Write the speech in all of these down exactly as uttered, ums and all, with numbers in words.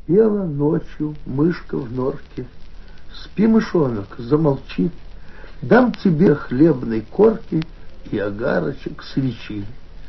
Пела ночью мышка в норке. Спи, мышонок, замолчи. Дам тебе хлебной корки и огарочек свечи.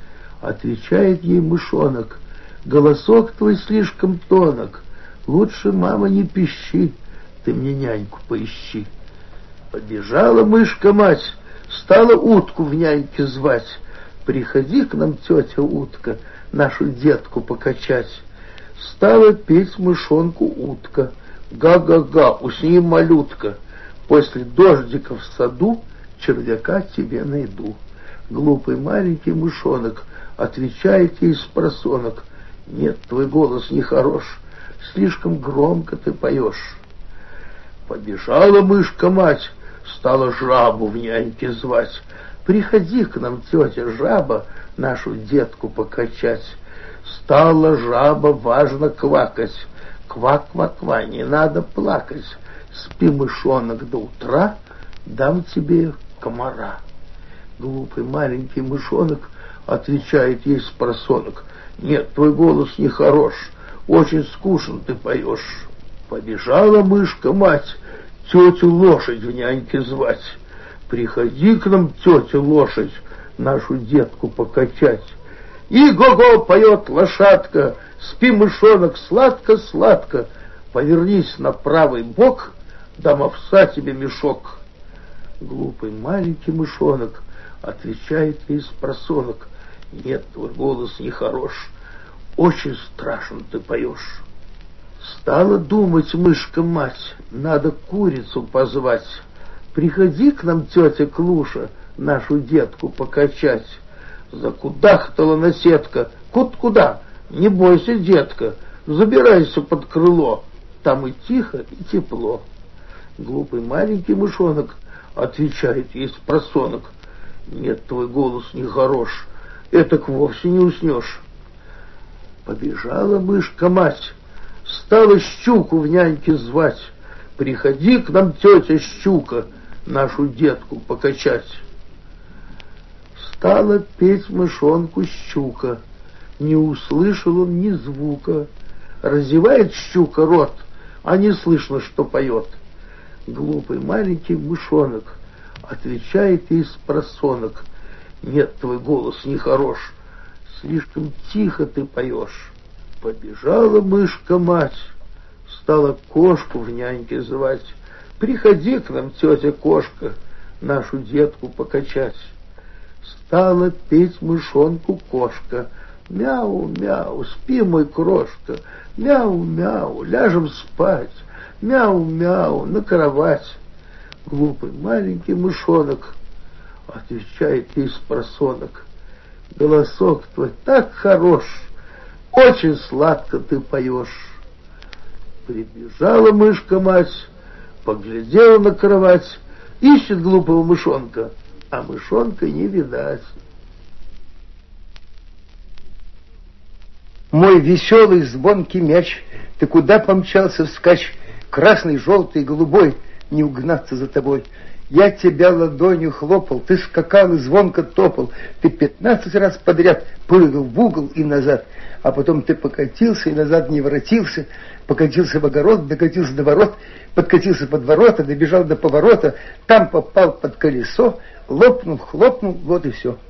Отвечает ей мышонок: голосок твой слишком тонок. Лучше, мама, не пищи, ты мне няньку поищи. Побежала мышка-мать, стала утку в няньке звать. Приходи к нам, тетя утка, нашу детку покачать. Стала петь мышонку утка: га-га-га, усни, малютка, после дождика в саду червяка тебе найду. Глупый маленький мышонок отвечает ей спросонок: нет, твой голос нехорош, слишком громко ты поешь. Побежала мышка-мать, стала жабу в няньке звать. Приходи к нам, тетя жаба, нашу детку покачать. Стала жаба важно квакать: ква-ква-ква, не надо плакать. Спи, мышонок, до утра, дам тебе комара. Глупый маленький мышонок отвечает ей спросонок: нет, твой голос нехорош, очень скучно ты поешь. Побежала мышка-мать тетю лошадь в няньке звать. Приходи к нам, тетя лошадь, нашу детку покачать. И го-го поет лошадка: спи, мышонок, сладко-сладко, повернись на правый бок, дам овса тебе мешок. Глупый маленький мышонок отвечает ей спросонок: нет, твой голос нехорош, очень страшно ты поешь. Стала думать мышка-мать: надо курицу позвать. Приходи к нам, тетя Клуша, нашу детку покачать. Закудахтала наседка: кут куда? Не бойся, детка, забирайся под крыло, там и тихо, и тепло. Глупый маленький мышонок отвечает ей спросонок: нет, твой голос нехорош, этак вовсе не уснешь. Побежала мышка-мать, стала щуку в няньке звать. Приходи к нам, тетя щука, нашу детку покачать. Стала петь мышонку щука, не услышал он ни звука. Разевает щука рот, а не слышно, что поет. Глупый маленький мышонок отвечает ей спросонок: нет, твой голос нехорош, слишком тихо ты поешь. Побежала мышка-мать, стала кошку в няньке звать. Приходи к нам, тетя кошка, нашу детку покачать. Стала петь мышонку кошка: мяу-мяу, спи, мой крошка, мяу-мяу, ляжем спать, мяу-мяу, на кровать. Глупый маленький мышонок отвечает ей спросонок: голосок твой так хорош, очень сладко ты поешь. Прибежала мышка-мать, поглядела на кровать, ищет глупого мышонка, а мышонка не видать. Мой веселый звонкий мяч, ты куда помчался вскачь? Красный, желтый, голубой, не угнаться за тобой. Я тебя ладонью хлопал, ты скакал и звонко топал. Ты пятнадцать раз подряд прыгал в угол и назад. А потом ты покатился и назад не воротился. Покатился в огород, докатился до ворот, подкатился под ворота, добежал до поворота, там попал под колесо, лопнул, хлопнул, вот и все.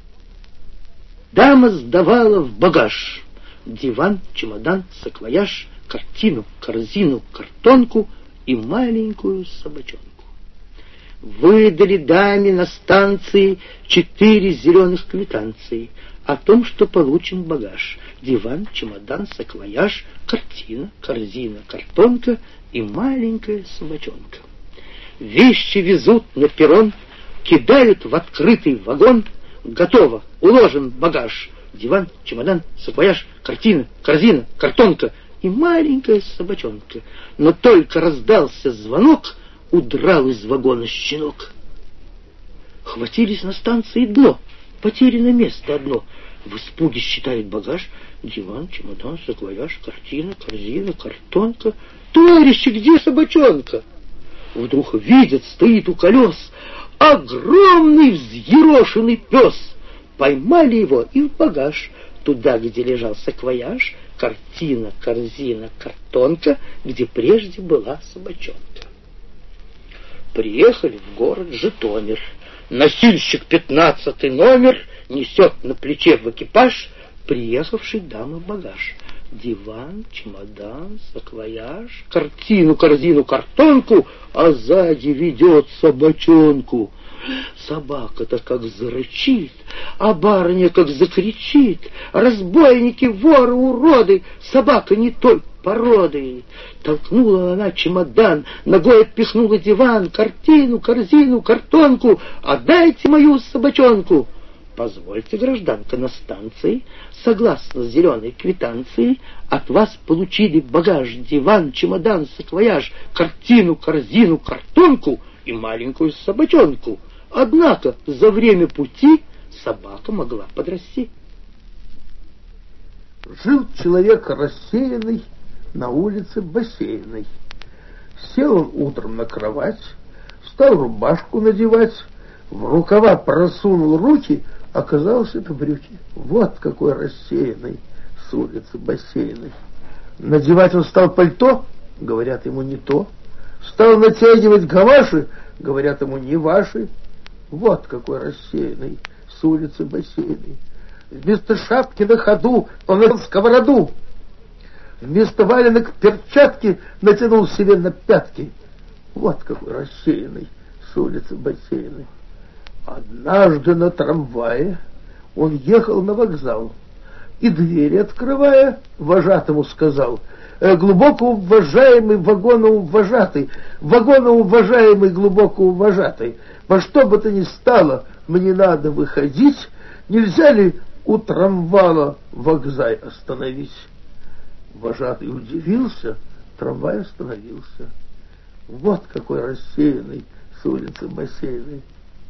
Дама сдавала в багаж диван, чемодан, саквояж, картину, корзину, картонку и маленькую собачонку. Выдали даме на станции четыре зеленых квитанции о том, что получен багаж: диван, чемодан, саквояж, картина, корзина, картонка и маленькая собачонка. Вещи везут на перрон, кидают в открытый вагон. Готово, уложен багаж: диван, чемодан, саквояж, картина, корзина, картонка и маленькая собачонка. Но только раздался звонок, удрал из вагона щенок. Хватились на станции дно, потеряно место одно. В испуге считают багаж: диван, чемодан, саквояж, картина, корзина, картонка. Товарищи, где собачонка? Вдруг видят, стоит у колес огромный взъерошенный пес. Поймали его и в багаж, туда, где лежал саквояж, картина, корзина, картонка, где прежде была собачонка. Приехали в город Житомир. Носильщик пятнадцатый номер несет на плече в экипаж приехавший дамы багаж. Диван, чемодан, саквояж, картину, корзину, картонку, а сзади ведет собачонку. Собака-то как зарычит, а барыня как закричит. Разбойники, воры, уроды, собака не той породы. Толкнула она чемодан, ногой отпихнула диван, картину, корзину, картонку. Отдайте мою собачонку. Позвольте, гражданка, на станции, согласно зеленой квитанции, от вас получили багаж, диван, чемодан, саквояж, картину, корзину, картонку и маленькую собачонку. Однако за время пути собака могла подрасти. Жил человек рассеянный на улице бассейной. Сел он утром на кровать, стал рубашку надевать, в рукава просунул руки, оказалось, это брюки. Вот какой рассеянный с улицы бассейной. Надевать он стал пальто, говорят ему не то. Стал натягивать гаваши, говорят ему не ваши. Вот какой рассеянный с улицы бассейной. Вместо шапки на ходу он надел сковороду. Вместо валенок перчатки натянул себе на пятки. Вот какой рассеянный с улицы бассейной. Однажды на трамвае он ехал на вокзал и, двери открывая, вожатому сказал: глубоко уважаемый вагоноуважатый, вагоноуважаемый глубоко уважатый, во что бы то ни стало, мне надо выходить, нельзя ли у трамвая вокзай остановить? Вожатый удивился, трамвай остановился. Вот какой рассеянный с улицы бассейной.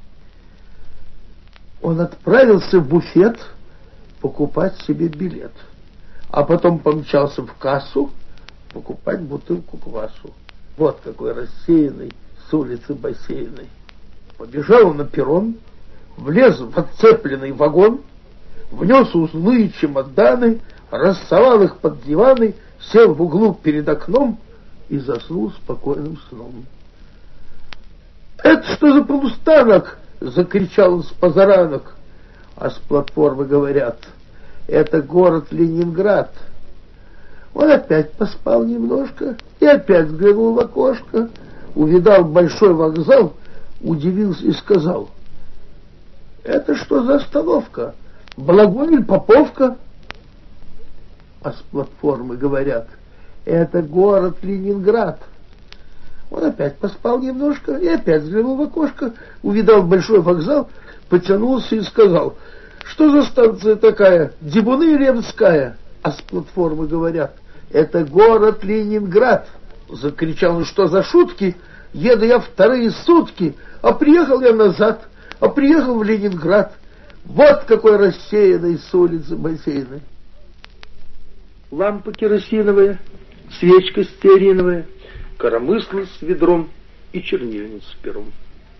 Он отправился в буфет покупать себе билет, а потом помчался в кассу покупать бутылку квасу. Вот какой рассеянный с улицы бассейной. Побежал он на перрон, влез в отцепленный вагон, внес узлы и чемоданы, рассовал их под диваны, сел в углу перед окном и заснул спокойным сном. «Это что за полустанок?» — закричал он с позаранок. А с платформы говорят: это город Ленинград. Он опять поспал немножко и опять взглянул в окошко, увидал большой вокзал, удивился и сказал: это что за остановка? Балагон или Поповка? А с платформы говорят: это город Ленинград. Он опять поспал немножко и опять взглянул в окошко, увидал большой вокзал, потянулся и сказал: что за станция такая, Дебуны или Ямская? А с платформы говорят: это город Ленинград. Закричал он: что за шутки? Еду я вторые сутки, а приехал я назад, а приехал в Ленинград. Вот какой рассеянный с улицы бассейной. Лампа керосиновая, свечка стеариновая, коромысло с ведром и чернильница с пером.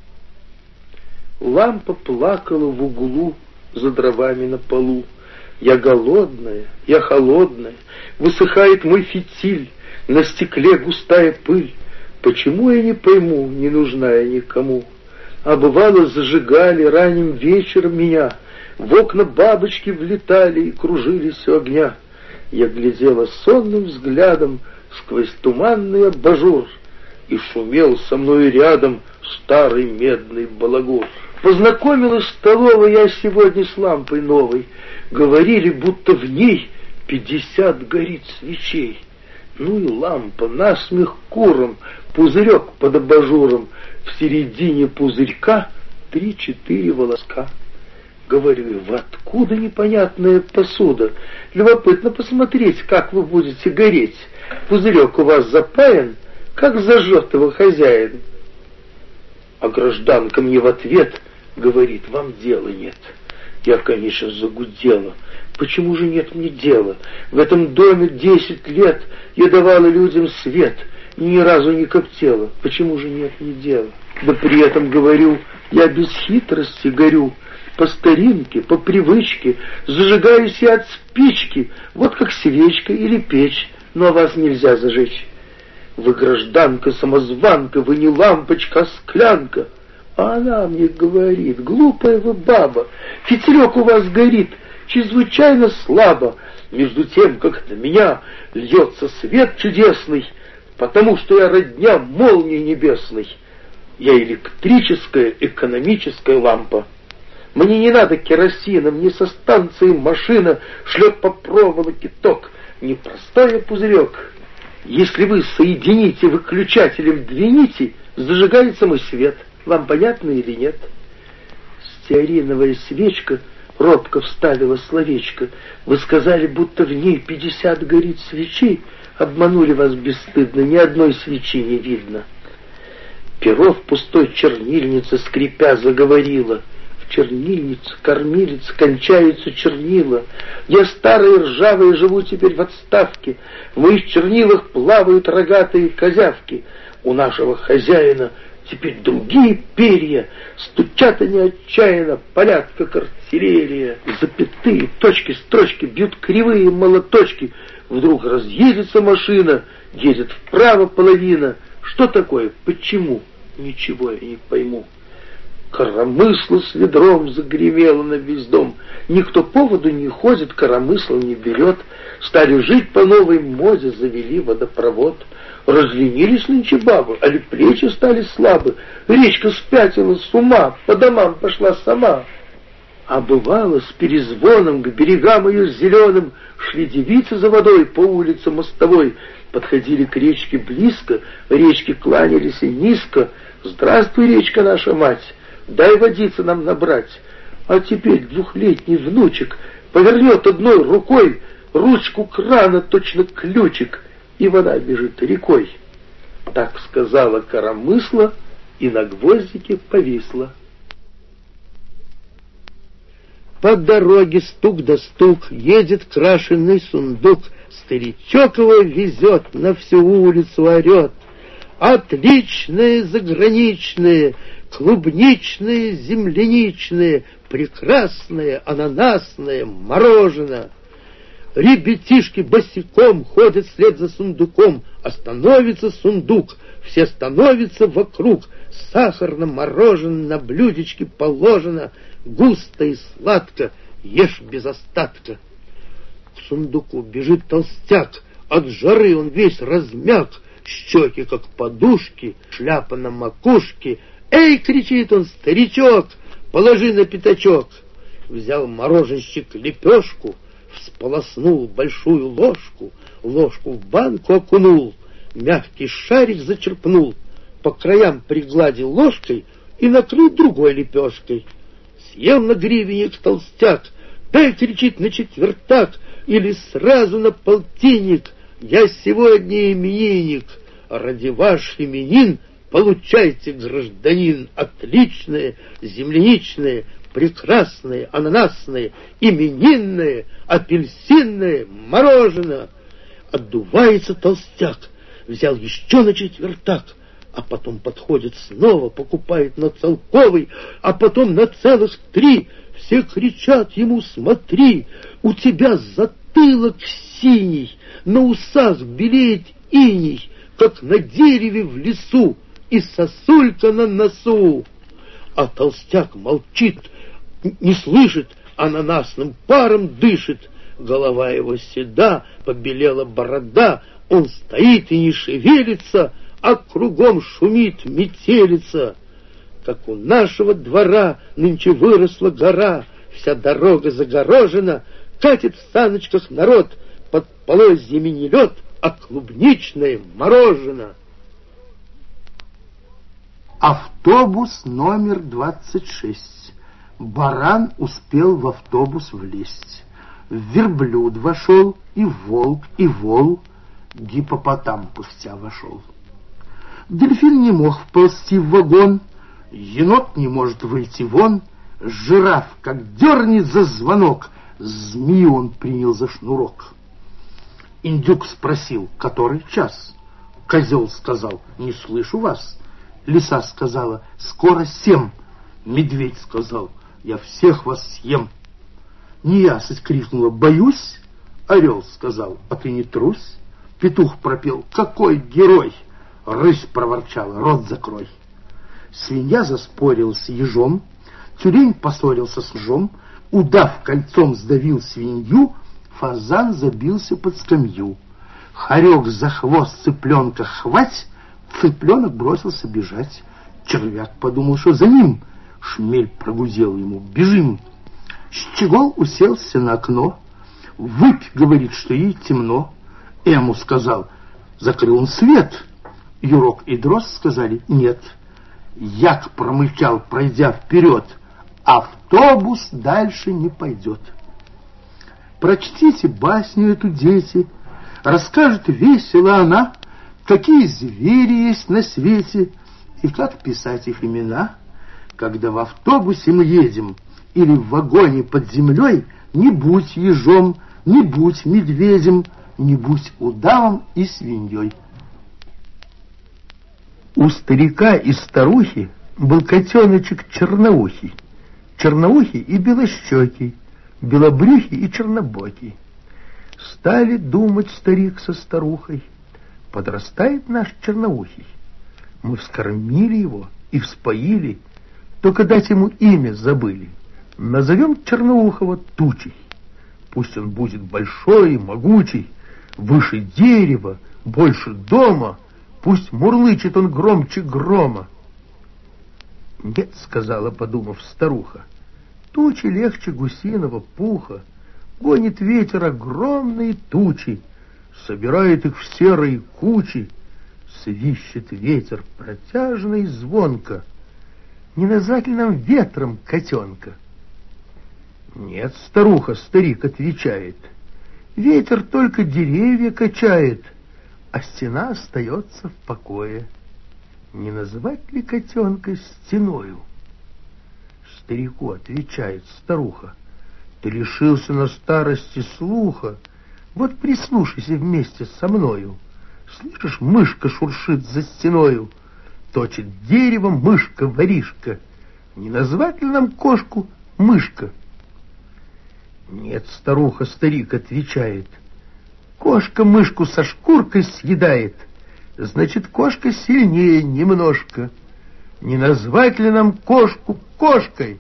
Лампа плакала в углу за дровами на полу. Я голодная, я холодная, высыхает мой фитиль, на стекле густая пыль. Почему я не пойму, не нужна я никому? А бывало, зажигали ранним вечером меня, в окна бабочки влетали и кружились у огня. Я глядела сонным взглядом сквозь туманный абажур, и шумел со мной рядом старый медный балагур. Познакомилась в столовой я сегодня с лампой новой. Говорили, будто в ней пятьдесят горит свечей. Ну и лампа, насмех куром, пузырек под абажуром, в середине пузырька три-четыре волоска. Говорю: вы откуда непонятная посуда? Любопытно посмотреть, как вы будете гореть. Пузырек у вас запаян, как зажжет его хозяин. А гражданка мне в ответ говорит: вам дела нет. Я, конечно, загудела. Почему же нет мне дела? В этом доме десять лет я давала людям свет и ни разу не коптела. Почему же нет мне дела? Да при этом говорю, я без хитрости горю. По старинке, по привычке, зажигаюсь я от спички, вот как свечка или печь, но вас нельзя зажечь. Вы гражданка, самозванка, вы не лампочка, а склянка. А она мне говорит: глупая вы баба, фитилек у вас горит чрезвычайно слабо, между тем, как на меня льется свет чудесный, потому что я родня молнии небесной. Я электрическая, экономическая лампа. Мне не надо керосина, мне со станции машина шлет по проволоке ток, не простой пузырек. Если вы соедините выключателем две нити, зажигается мой свет. Вам понятно или нет? Стеариновая свечка робко вставила словечко. Вы сказали, будто в ней пятьдесят горит свечей. Обманули вас бесстыдно, ни одной свечи не видно. Перо в пустой чернильнице, скрипя, заговорило. В чернильнице, кормилице, кончаются чернила. Я старая ржавая, живу теперь в отставке. В моих чернилах плавают рогатые козявки. У нашего хозяина теперь другие перья, стучат они отчаянно, палят, как артиллерия. Запятые, точки, строчки, бьют кривые молоточки. Вдруг разъедется машина, едет вправо половина. Что такое? Почему? Ничего я не пойму. Коромысло с ведром загремело на весь дом. Никто поводу не ходит, коромысло не берет. Стали жить по новой моде, завели водопровод. Разленились нынче бабы, али плечи стали слабы. Речка спятила с ума, по домам пошла сама. А бывало, с перезвоном к берегам ее зеленым шли девицы за водой по улице мостовой. Подходили к речке близко, речки кланялись и низко. Здравствуй, речка наша мать, дай водицы нам набрать. А теперь двухлетний внучек повернет одной рукой ручку крана, точно ключик, и вода бежит рекой. Так сказала коромысло, и на гвоздике повисла. По дороге стук да стук, едет крашеный сундук. Старичок его везет, на всю улицу орет. Отличные заграничные, клубничные, земляничные, прекрасное ананасное мороженое. Ребятишки босиком ходят вслед за сундуком. Остановится сундук, все становятся вокруг. Сахарно-мороженое на блюдечке положено. Густо и сладко, ешь без остатка. К сундуку бежит толстяк, от жары он весь размяк. Щеки, как подушки, шляпа на макушке. «Эй!» — кричит он, старичок, положи на пятачок. Взял мороженщик лепешку, всполоснул большую ложку, ложку в банку окунул, мягкий шарик зачерпнул, по краям пригладил ложкой и накрыл другой лепешкой. Съел на гривенник толстяк, дай, кричит, на четвертак или сразу на полтинник. Я сегодня именинник, ради ваш именин получайте, гражданин, отличное, земляничное, прекрасное, ананасное, именинное, апельсинное мороженое. Отдувается толстяк, взял еще на четвертак, а потом подходит снова, покупает на целковый, а потом на целых три. Все кричат ему: смотри, у тебя затылок синий, на усах белеет иней, как на дереве в лесу, и сосулька на носу. А толстяк молчит, не слышит, ананасным паром дышит. Голова его седа, побелела борода, он стоит и не шевелится, а кругом шумит метелица. Как у нашего двора нынче выросла гора, вся дорога загорожена, катит в саночках народ, под полозьями не лед, а клубничное мороженое. Автобус номер двадцать шесть. Баран успел в автобус влезть. Верблюд вошел, и волк, и вол. Гиппопотам пустя вошел. Дельфин не мог вползти в вагон, енот не может выйти вон, жираф как дернет за звонок, змею он принял за шнурок. Индюк спросил, который час? Козел сказал: не слышу вас. Лиса сказала: скоро семь. Медведь сказал: я всех вас съем. Неясыть крикнула: боюсь. Орел сказал: а ты не трусь. Петух пропел: какой герой. Рысь проворчала: рот закрой. Свинья заспорила с ежом, тюлень поссорился с мужом, удав кольцом сдавил свинью, фазан забился под скамью. Хорек за хвост цыпленка хвать, цыпленок бросился бежать. Червяк подумал, что за ним, шмель прогудел ему: бежим. Щегол уселся на окно, выпь говорит, что ей темно. Эму сказал: закрыл он свет. Юрок и дрозд сказали: нет. Як промычал, пройдя вперед: автобус дальше не пойдет. Прочтите басню эту, дети, расскажет весело она, какие звери есть на свете и как писать их имена. Когда в автобусе мы едем или в вагоне под землей, не будь ежом, не будь медведем, не будь удавом и свиньей. У старика и старухи был котеночек черноухий, черноухий и белощекий, белобрюхий и чернобокий. Стали думать старик со старухой: подрастает наш черноухий, мы вскормили его и вспоили, только дать ему имя забыли. Назовем черноухого Тучей. Пусть он будет большой и могучий, выше дерева, больше дома, пусть мурлычет он громче грома. Нет, сказала, подумав, старуха, Тучи легче гусиного пуха, гонит ветер огромные тучи, собирает их в серые кучи, свищет ветер протяжно и звонко. Не назвать ли нам ветром котенка? Нет, старуха, старик отвечает, ветер только деревья качает, а стена остается в покое. Не назвать ли котенка стеною? Старику отвечает старуха, ты лишился на старости слуха, вот прислушайся вместе со мною. Слышишь, мышка шуршит за стеною, точит дерево мышка-воришка. Не назвать ли нам кошку мышка? Нет, старуха, старик отвечает, кошка мышку со шкуркой съедает, значит, кошка сильнее немножко. Не назвать ли нам кошку кошкой?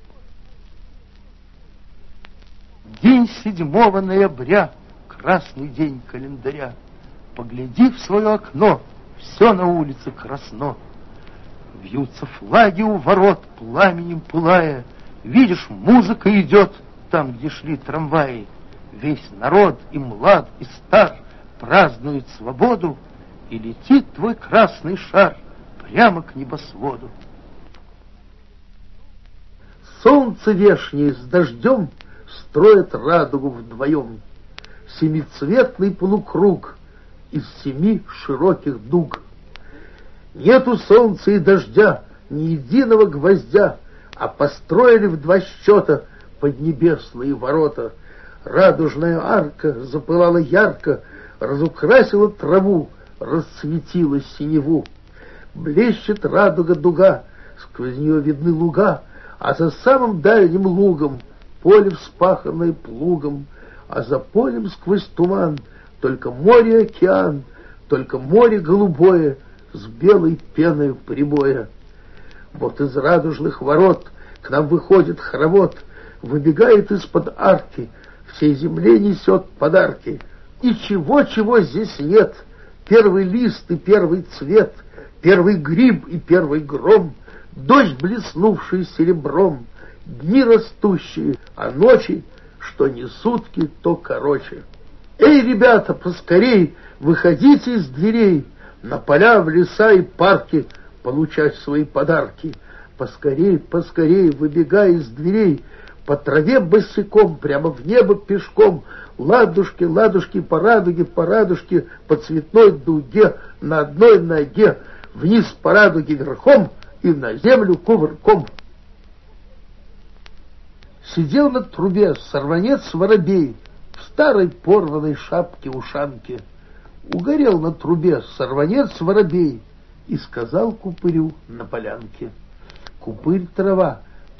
День седьмого ноября, красный день календаря. Погляди в свое окно, все на улице красно. Вьются флаги у ворот, пламенем пылая. Видишь, музыка идет там, где шли трамваи. Весь народ, и млад, и стар, празднует свободу, и летит твой красный шар прямо к небосводу. Солнце вешнее с дождем строят радугу вдвоем. Семицветный полукруг из семи широких дуг. Нету солнца и дождя, ни единого гвоздя, а построили в два счета поднебесные ворота. Радужная арка запылала ярко, разукрасила траву, расцветила синеву. Блещет радуга дуга, сквозь нее видны луга, а за самым дальним лугом поле, вспаханное плугом, а за полем сквозь туман только море и океан, только море голубое с белой пеной прибоя. Вот из радужных ворот к нам выходит хоровод, выбегает из-под арки, всей земле несет подарки. И чего-чего здесь нет, первый лист и первый цвет, первый гриб и первый гром, дождь, блеснувший серебром, дни растущие, а ночи, что не сутки, то короче. Эй, ребята, поскорей, выходите из дверей, на поля, в леса и парки получать свои подарки. Поскорей, поскорей, выбегай из дверей, по траве босиком, прямо в небо пешком, ладушки, ладушки, по радуге, по радужке, по цветной дуге, на одной ноге, вниз по радуге верхом и на землю кувырком. Сидел на трубе сорванец-воробей в старой порванной шапке-ушанке. Угорел на трубе сорванец-воробей и сказал купырю на полянке: купырь, трава,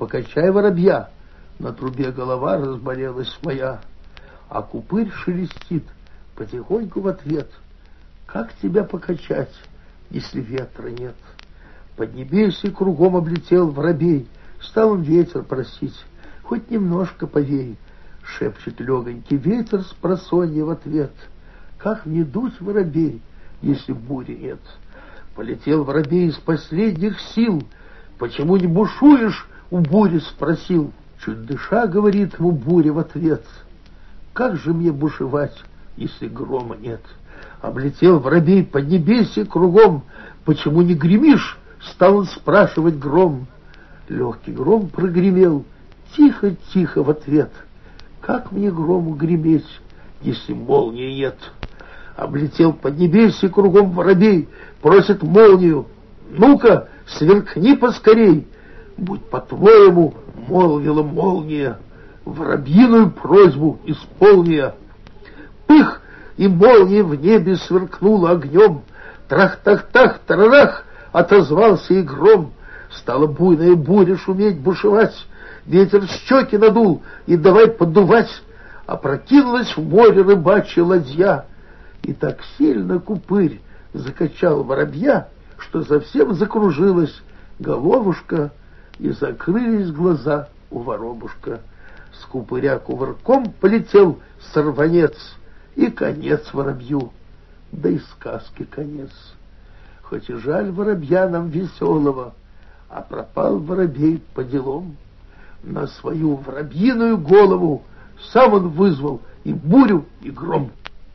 покачай воробья. На трубе голова разболелась моя, а купырь шелестит потихоньку в ответ. Как тебя покачать, если ветра нет? Поднебесье кругом облетел воробей, стал он ветер просить, хоть немножко повей. Шепчет легонький ветер с просонья в ответ. Как мне дуть, воробей, если бури нет? Полетел воробей из последних сил. Почему не бушуешь? У бури спросил. Чуть дыша, говорит ему буря в ответ. Как же мне бушевать, если грома нет? Облетел воробей поднебесье кругом. Почему не гремишь? Стал он спрашивать гром. Легкий гром прогремел, тихо-тихо в ответ. Как мне грому греметь, если молнии нет? Облетел поднебесье кругом воробей, просит молнию. Ну-ка, сверкни поскорей. Будь по-твоему, молвила молния, воробьиную просьбу исполния. Пых, и молния в небе сверкнула огнем. Трах-тах-тах, тарарах, отозвался и гром. Стала буйная буря шуметь, бушевать. Ветер щеки надул и давай поддувать. Опрокинулась в море рыбачья ладья. И так сильно купырь закачал воробья, что совсем закружилась головушка и закрылись глаза у воробушка. С купыря кувырком полетел сорванец, и конец воробью, да и сказки конец. Хоть и жаль воробья нам веселого, а пропал воробей по делам. На свою воробьиную голову сам он вызвал и бурю, и гром.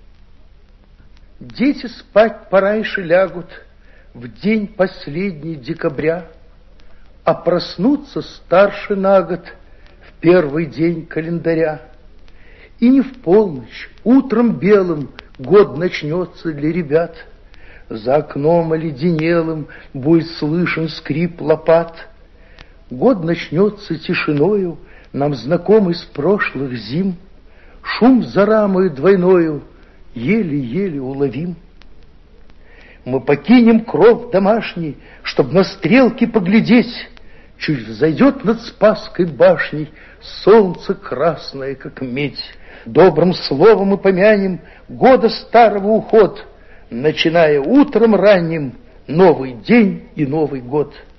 Дети спать пораньше лягут в день последний декабря, а проснутся старше на год в первый день календаря. И не в полночь, утром белым год начнется для ребят. За окном оледенелым будет слышен скрип лопат. Год начнется тишиною, нам знакомый с прошлых зим. Шум за рамою двойною еле-еле уловим. Мы покинем кров домашний, чтоб на стрелки поглядеть. Чуть взойдет над Спасской башней солнце красное, как медь. Добрым словом мы помянем года старого уход, начиная утром ранним новый день и Новый год.